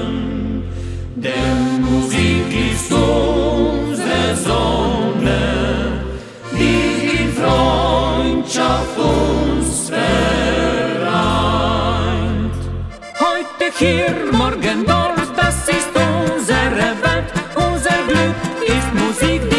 Denn Musik ist unsere Sonne, die in Freundschaft uns vereint. Heute hier, morgen dort, das ist unsere Welt, unser Glück ist Musik.